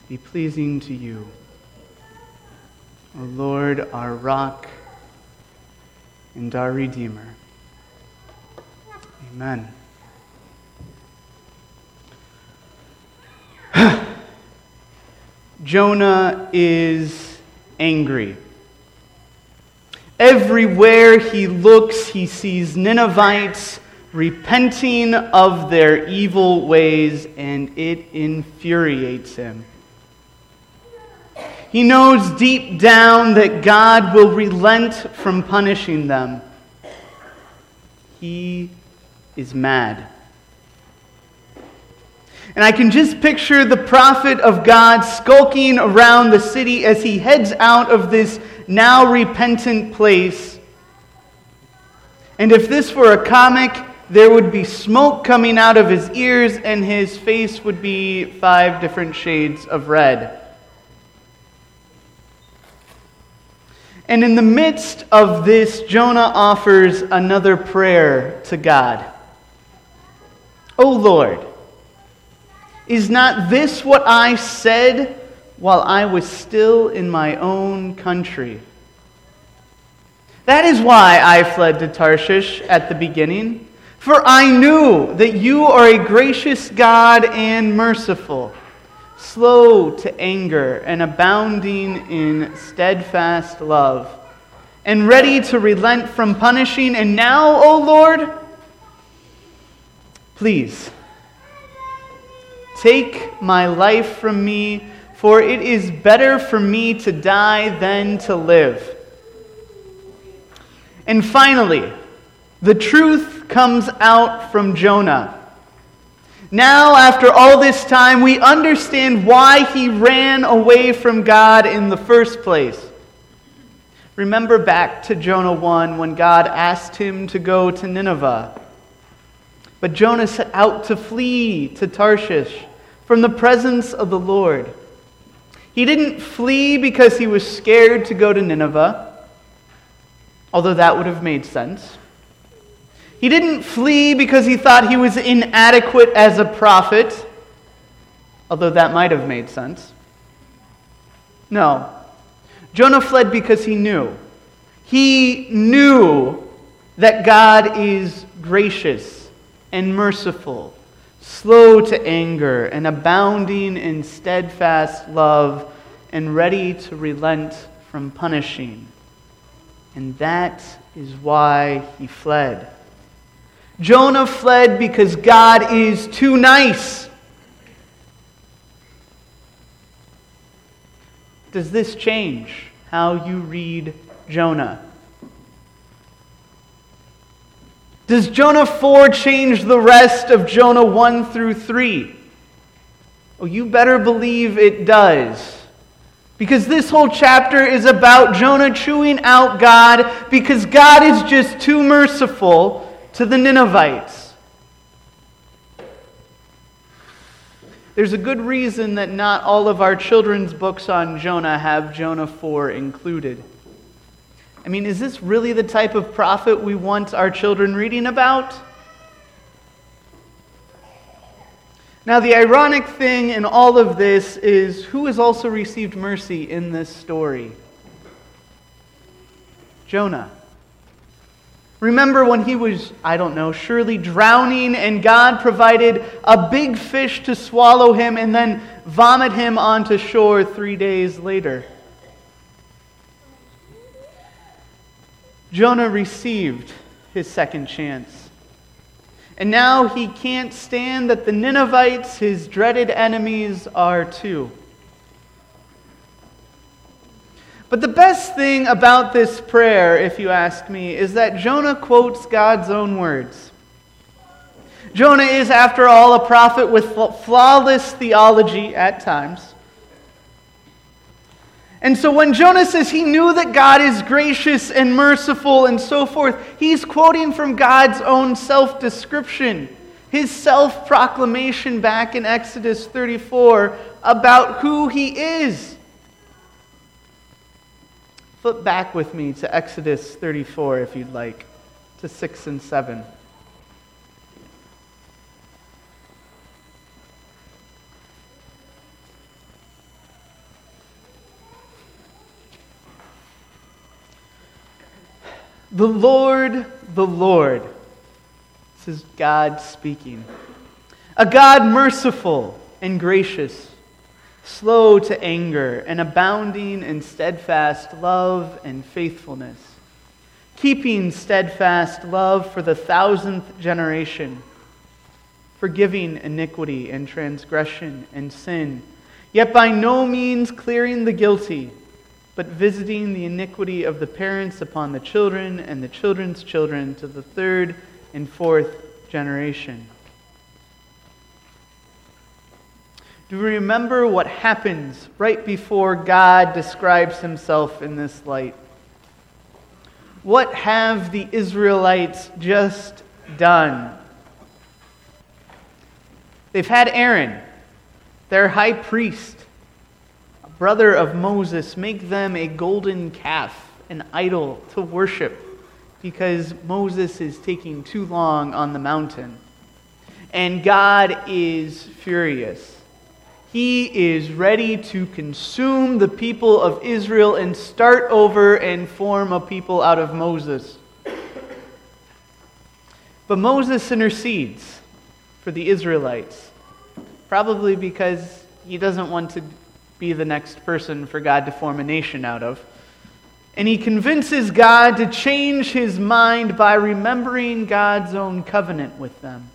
be pleasing to you. O Lord, our rock and our Redeemer. Amen. Jonah is angry. Everywhere he looks, he sees Ninevites repenting of their evil ways, and it infuriates him. He knows deep down that God will relent from punishing them. He is mad. And I can just picture the prophet of God skulking around the city as he heads out of this now repentant place. And if this were a comic, there would be smoke coming out of his ears and his face would be 5 different shades of red. And in the midst of this, Jonah offers another prayer to God. O Lord, is not this what I said while I was still in my own country? That is why I fled to Tarshish at the beginning, for I knew that you are a gracious God and merciful, slow to anger and abounding in steadfast love, and ready to relent from punishing. And now, O Lord, please, take my life from me, for it is better for me to die than to live. And finally, the truth comes out from Jonah. Now, after all this time, we understand why he ran away from God in the first place. Remember back to Jonah 1 when God asked him to go to Nineveh. But Jonah set out to flee to Tarshish from the presence of the Lord. He didn't flee because he was scared to go to Nineveh, although that would have made sense. He didn't flee because he thought he was inadequate as a prophet, although that might have made sense. No. Jonah fled because he knew. He knew that God is gracious and merciful, slow to anger, and abounding in steadfast love, and ready to relent from punishing. And that is why he fled. Jonah fled because God is too nice. Does this change how you read Jonah? Does Jonah 4 change the rest of Jonah 1 through 3? Oh, you better believe it does. Because this whole chapter is about Jonah chewing out God because God is just too merciful to the Ninevites. There's a good reason that not all of our children's books on Jonah have Jonah 4 included. I mean, is this really the type of prophet we want our children reading about? Now, the ironic thing in all of this is who has also received mercy in this story? Jonah. Remember when he was, surely drowning, and God provided a big fish to swallow him and then vomit him onto shore 3 days later. Jonah received his second chance. And now he can't stand that the Ninevites, his dreaded enemies, are too. But the best thing about this prayer, if you ask me, is that Jonah quotes God's own words. Jonah is, after all, a prophet with flawless theology at times. And so when Jonah says he knew that God is gracious and merciful and so forth, he's quoting from God's own self-description, his self-proclamation back in Exodus 34 about who he is. Flip back with me to Exodus 34 if you'd like, to 6 and 7. The Lord, this is God speaking, a God merciful and gracious, slow to anger, and abounding in steadfast love and faithfulness, keeping steadfast love for the 1,000th generation, forgiving iniquity and transgression and sin, yet by no means clearing the guilty, but visiting the iniquity of the parents upon the children and the children's children to the 3rd and 4th generation. Do we remember what happens right before God describes himself in this light? What have the Israelites just done? They've had Aaron, their high priest, a brother of Moses, make them a golden calf, an idol to worship, because Moses is taking too long on the mountain. And God is furious. He is ready to consume the people of Israel and start over and form a people out of Moses. But Moses intercedes for the Israelites, probably because he doesn't want to be the next person for God to form a nation out of. And he convinces God to change his mind by remembering God's own covenant with them.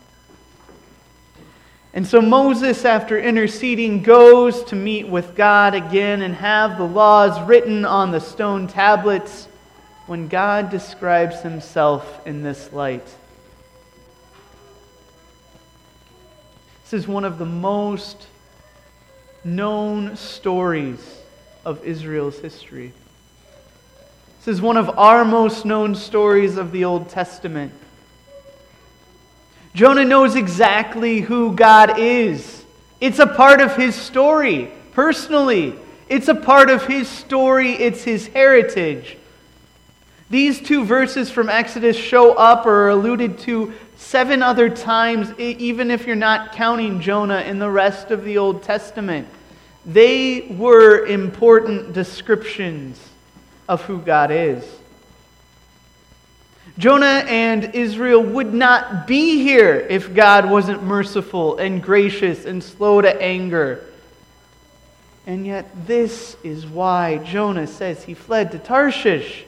And so Moses, after interceding, goes to meet with God again and have the laws written on the stone tablets when God describes himself in this light. This is one of the most known stories of Israel's history. This is one of our most known stories of the Old Testament. Jonah knows exactly who God is. It's a part of his story, personally. It's a part of his story. It's his heritage. These 2 verses from Exodus show up or are alluded to 7 other times, even if you're not counting Jonah in the rest of the Old Testament. They were important descriptions of who God is. Jonah and Israel would not be here if God wasn't merciful and gracious and slow to anger. And yet this is why Jonah says he fled to Tarshish.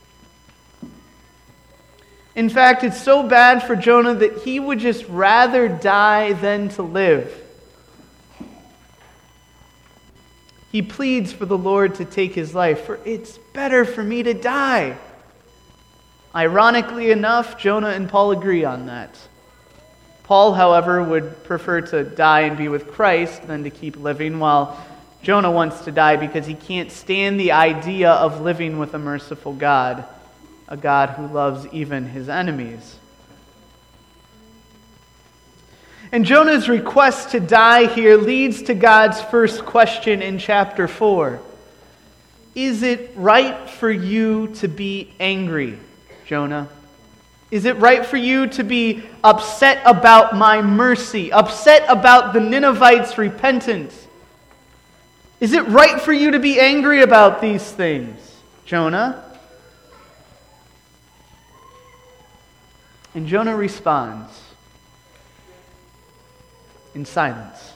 In fact, it's so bad for Jonah that he would just rather die than to live. He pleads for the Lord to take his life, for it's better for me to die. Ironically enough, Jonah and Paul agree on that. Paul, however, would prefer to die and be with Christ than to keep living, while Jonah wants to die because he can't stand the idea of living with a merciful God, a God who loves even his enemies. And Jonah's request to die here leads to God's first question in chapter 4. Is it right for you to be angry, Jonah? Is it right for you to be upset about my mercy, upset about the Ninevites' repentance? Is it right for you to be angry about these things, Jonah? And Jonah responds in silence.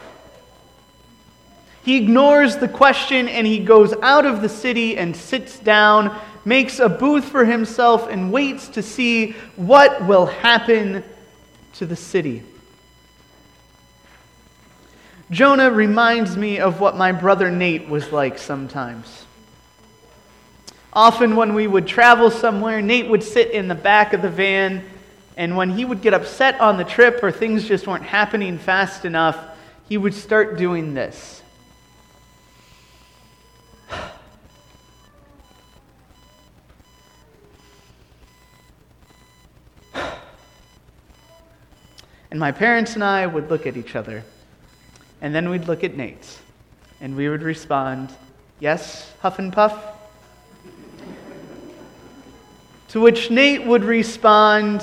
He ignores the question and he goes out of the city and sits down, makes a booth for himself, and waits to see what will happen to the city. Jonah reminds me of what my brother Nate was like sometimes. Often when we would travel somewhere, Nate would sit in the back of the van, and when he would get upset on the trip or things just weren't happening fast enough, he would start doing this. And my parents and I would look at each other, and then we'd look at Nate, and we would respond, "Yes, Huff and Puff?" To which Nate would respond,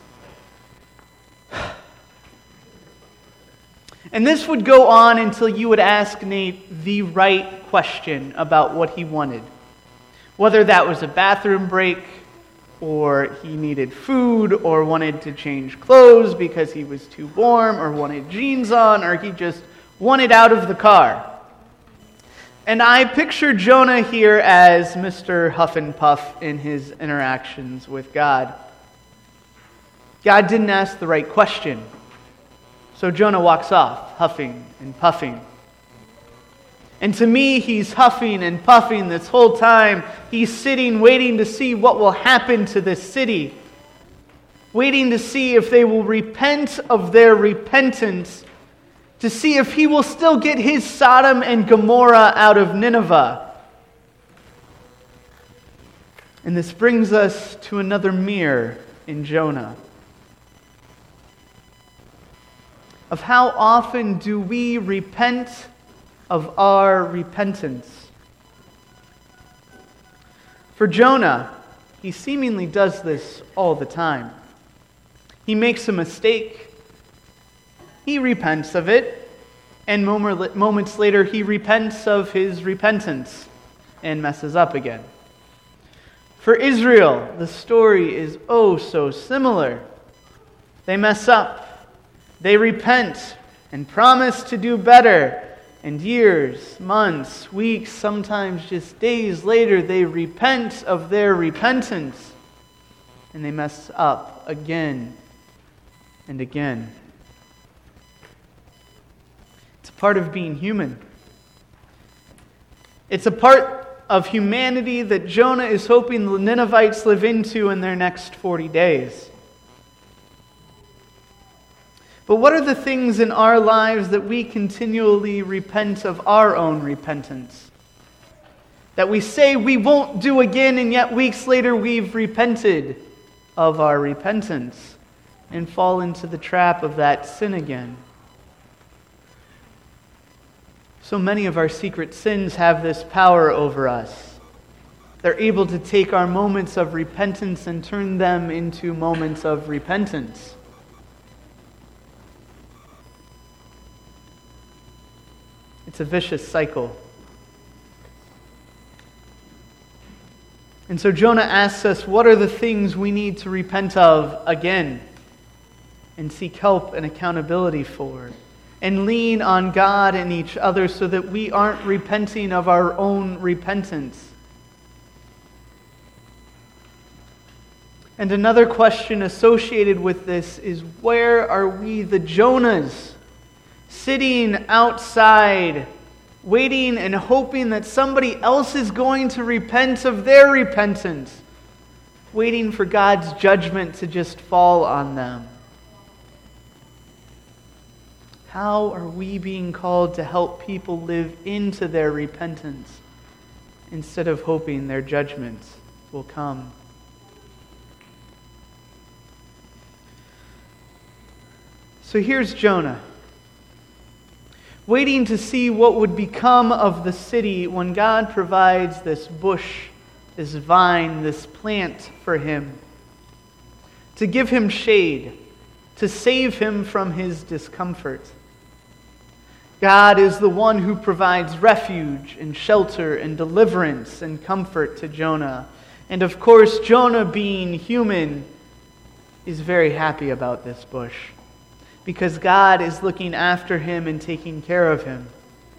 and this would go on until you would ask Nate the right question about what he wanted. Whether that was a bathroom break, or he needed food, or wanted to change clothes because he was too warm, or wanted jeans on, or he just wanted out of the car. And I picture Jonah here as Mr. Huff and Puff in his interactions with God. God didn't ask the right question, so Jonah walks off, huffing and puffing. And to me, he's huffing and puffing this whole time. He's sitting, waiting to see what will happen to this city. Waiting to see if they will repent of their repentance. To see if he will still get his Sodom and Gomorrah out of Nineveh. And this brings us to another mirror in Jonah. Of how often do we repent of our repentance? For Jonah, he seemingly does this all the time. He makes a mistake, he repents of it, and moments later he repents of his repentance and messes up again. For Israel, the story is oh so similar. They mess up, they repent, and promise to do better. And years, months, weeks, sometimes just days later, they repent of their repentance. And they mess up again and again. It's a part of being human. It's a part of humanity that Jonah is hoping the Ninevites live into in their next 40 days. But what are the things in our lives that we continually repent of our own repentance? That we say we won't do again, and yet weeks later we've repented of our repentance and fall into the trap of that sin again. So many of our secret sins have this power over us. They're able to take our moments of repentance and turn them into moments of repentance. It's a vicious cycle. And so Jonah asks us, what are the things we need to repent of again and seek help and accountability for? And lean on God and each other so that we aren't repenting of our own repentance. And another question associated with this is, where are we the Jonahs? Sitting outside, waiting and hoping that somebody else is going to repent of their repentance, waiting for God's judgment to just fall on them. How are we being called to help people live into their repentance instead of hoping their judgment will come? So here's Jonah, waiting to see what would become of the city when God provides this bush, this vine, this plant for him, to give him shade, to save him from his discomfort. God is the one who provides refuge and shelter and deliverance and comfort to Jonah. And of course, Jonah, being human, is very happy about this bush, because God is looking after him and taking care of him.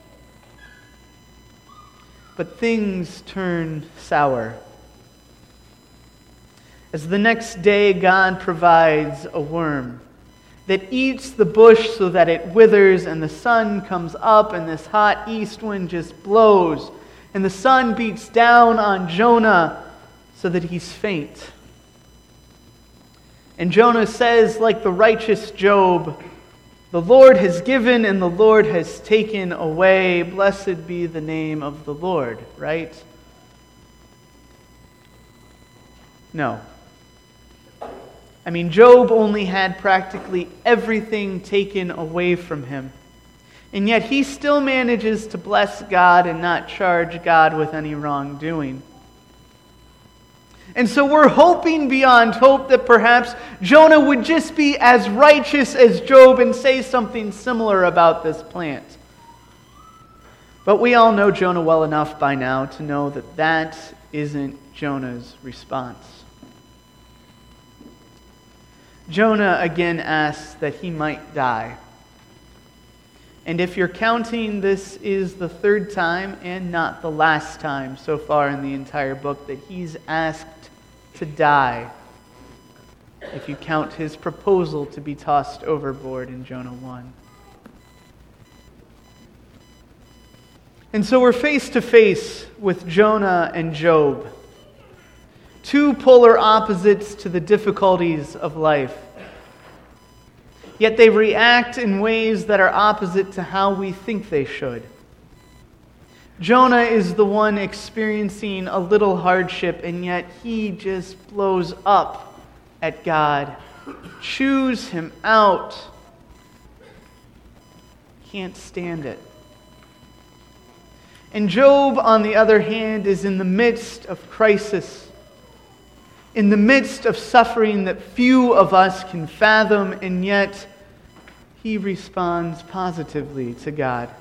But things turn sour. As the next day God provides a worm that eats the bush so that it withers, and the sun comes up and this hot east wind just blows, and the sun beats down on Jonah so that he's faint. And Jonah says, like the righteous Job, "The Lord has given and the Lord has taken away. Blessed be the name of the Lord," right? No. I mean, Job only had practically everything taken away from him. And yet he still manages to bless God and not charge God with any wrongdoing. And so we're hoping beyond hope that perhaps Jonah would just be as righteous as Job and say something similar about this plant. But we all know Jonah well enough by now to know that that isn't Jonah's response. Jonah again asks that he might die. And if you're counting, this is the third time and not the last time so far in the entire book that he's asked to die, if you count his proposal to be tossed overboard in Jonah 1. And so we're face to face with Jonah and Job, two polar opposites to the difficulties of life. Yet they react in ways that are opposite to how we think they should. Jonah is the one experiencing a little hardship, and yet he just blows up at God. Chews him out. Can't stand it. And Job, on the other hand, is in the midst of crisis, in the midst of suffering that few of us can fathom, and yet he responds positively to God.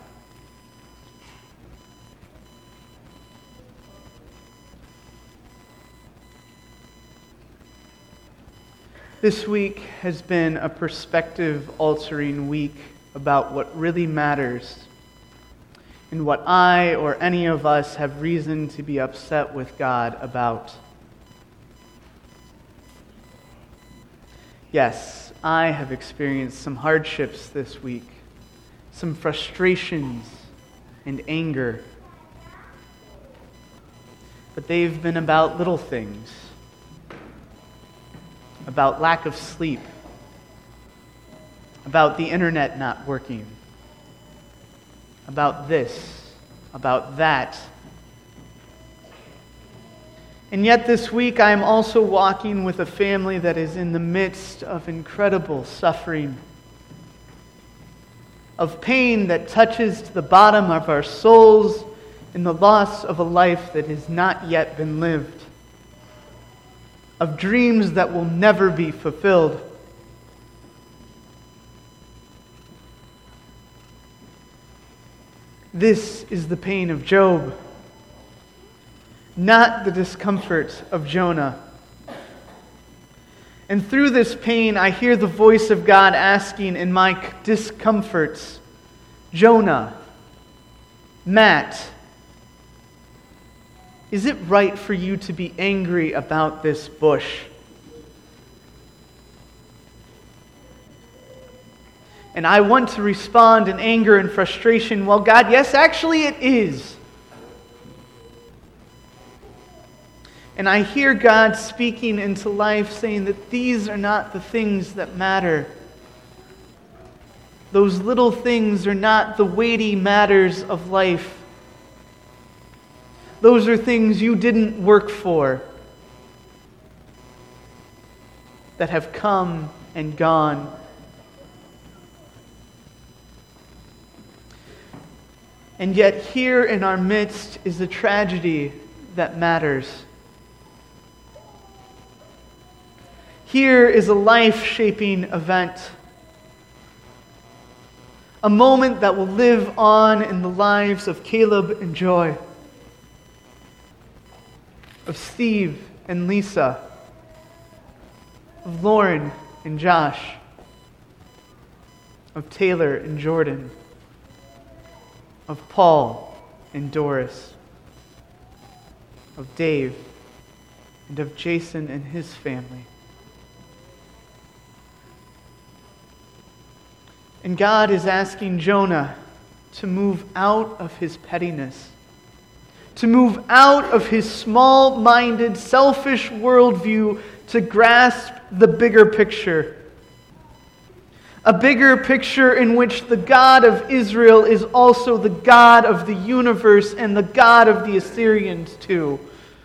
This week has been a perspective-altering week about what really matters and what I or any of us have reason to be upset with God about. Yes, I have experienced some hardships this week, some frustrations and anger. But they've been about little things, about lack of sleep, about the internet not working, about this, about that. And yet this week I am also walking with a family that is in the midst of incredible suffering, of pain that touches to the bottom of our souls in the loss of a life that has not yet been lived, of dreams that will never be fulfilled. This is the pain of Job, not the discomfort of Jonah. And through this pain, I hear the voice of God asking in my discomforts, Jonah, Matt, is it right for you to be angry about this bush? And I want to respond in anger and frustration. Well, God, yes, actually it is. And I hear God speaking into life saying that these are not the things that matter. Those little things are not the weighty matters of life. Those are things you didn't work for, that have come and gone. And yet here in our midst is a tragedy that matters. Here is a life-shaping event. A moment that will live on in the lives of Caleb and Joy, of Steve and Lisa, of Lauren and Josh, of Taylor and Jordan, of Paul and Doris, of Dave, and of Jason and his family. And God is asking Jonah to move out of his pettiness, to move out of his small-minded, selfish worldview to grasp the bigger picture. A bigger picture in which the God of Israel is also the God of the universe and the God of the Assyrians too.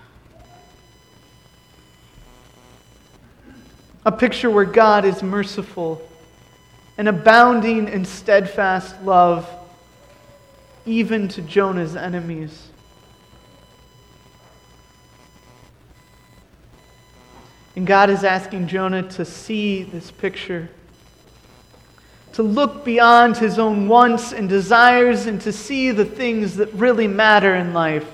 A picture where God is merciful and abounding in steadfast love, even to Jonah's enemies. And God is asking Jonah to see this picture, to look beyond his own wants and desires and to see the things that really matter in life.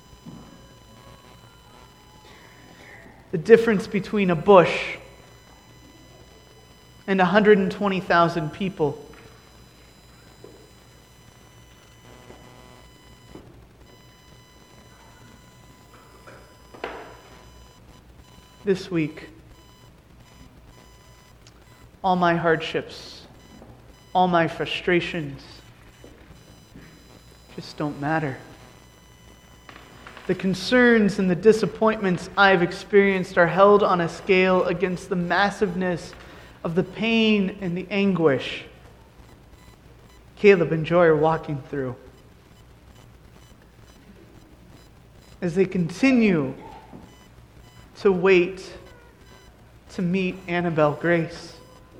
The difference between a bush and 120,000 people. This week, all my hardships, all my frustrations just don't matter. The concerns and the disappointments I've experienced are held on a scale against the massiveness of the pain and the anguish Caleb and Joy are walking through. As they continue to wait to meet Annabelle Grace.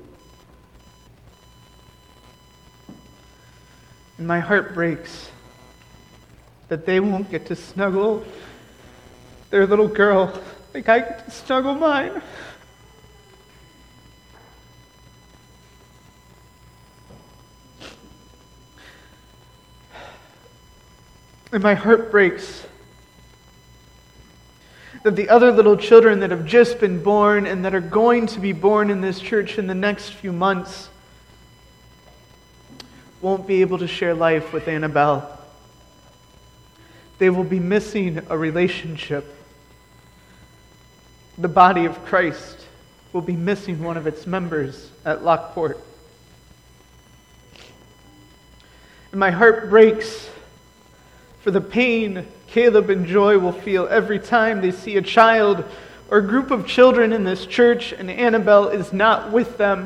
And my heart breaks that they won't get to snuggle their little girl like I get to snuggle mine. And my heart breaks that the other little children that have just been born and that are going to be born in this church in the next few months won't be able to share life with Annabelle. They will be missing a relationship. The body of Christ will be missing one of its members at Lockport. And my heart breaks for the pain Caleb and Joy will feel every time they see a child or a group of children in this church and Annabelle is not with them.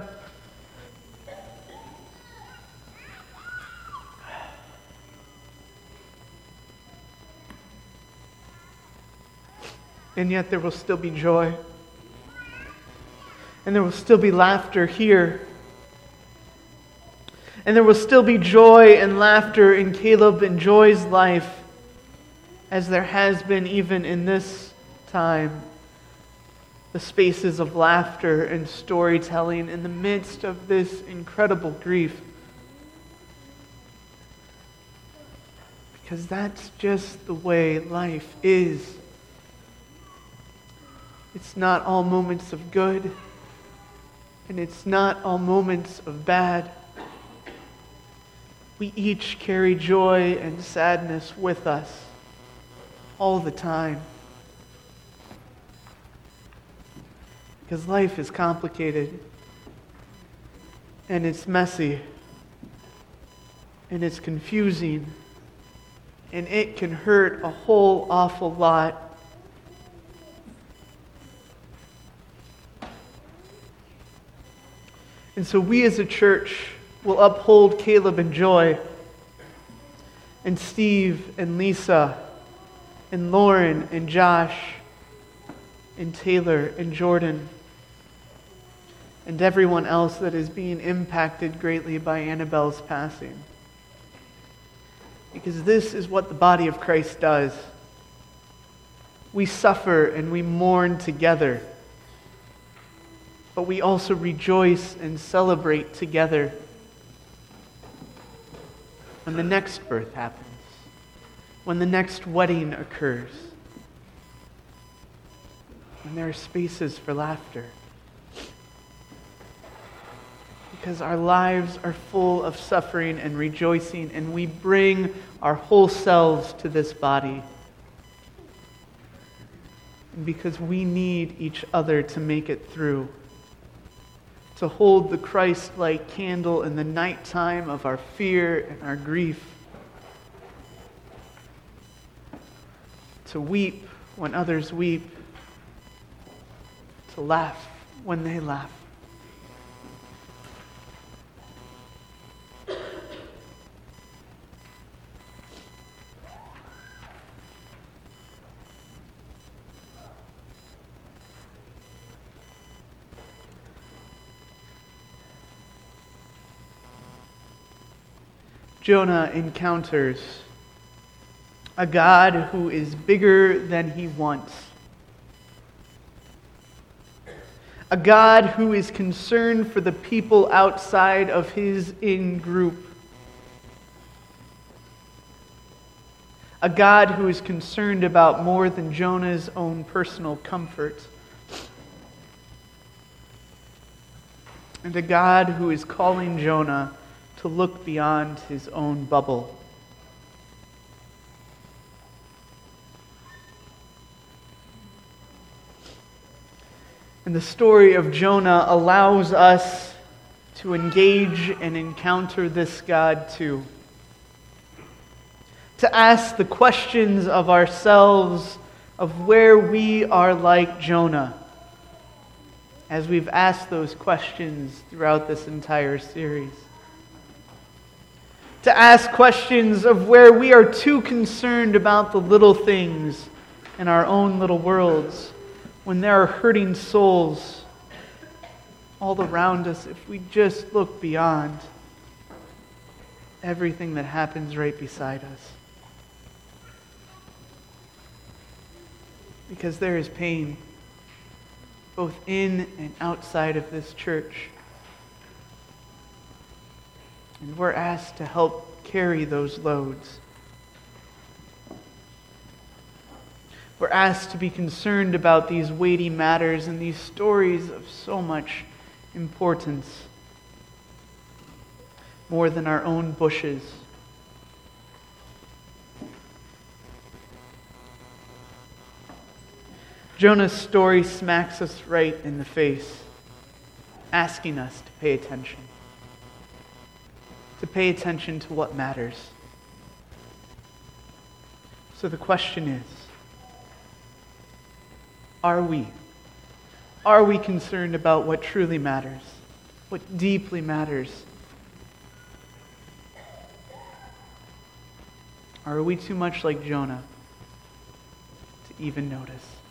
And yet there will still be joy. And there will still be laughter here. And there will still be joy and laughter in Caleb and Joy's life, as there has been even in this time. The spaces of laughter and storytelling in the midst of this incredible grief. Because that's just the way life is. It's not all moments of good, and it's not all moments of bad. We each carry joy and sadness with us all the time. Because life is complicated, and it's messy, and it's confusing, and it can hurt a whole awful lot. And so we as a church will uphold Caleb and Joy, and Steve and Lisa, and Lauren and Josh, and Taylor and Jordan, and everyone else that is being impacted greatly by Annabelle's passing. Because this is what the body of Christ does. We suffer and we mourn together, but we also rejoice and celebrate together when the next birth happens, when the next wedding occurs, when there are spaces for laughter. Because our lives are full of suffering and rejoicing, and we bring our whole selves to this body. And because we need each other to make it through, to hold the Christ-like candle in the nighttime of our fear and our grief, to weep when others weep, to laugh when they laugh. Jonah encounters a God who is bigger than he wants. A God who is concerned for the people outside of his in-group. A God who is concerned about more than Jonah's own personal comfort. and a God who is calling Jonah to look beyond his own bubble. And the story of Jonah allows us to engage and encounter this God too. To ask the questions of ourselves of where we are like Jonah, as we've asked those questions throughout this entire series. To ask questions of where we are too concerned about the little things in our own little worlds, when there are hurting souls all around us, if we just look beyond everything that happens right beside us. Because there is pain, both in and outside of this church. And we're asked to help carry those loads. We're asked to be concerned about these weighty matters and these stories of so much importance, more than our own bushes. Jonah's story smacks us right in the face, asking us to pay attention. To pay attention to what matters. So the question is, are we? Are we concerned about what truly matters? What deeply matters? Or are we too much like Jonah to even notice?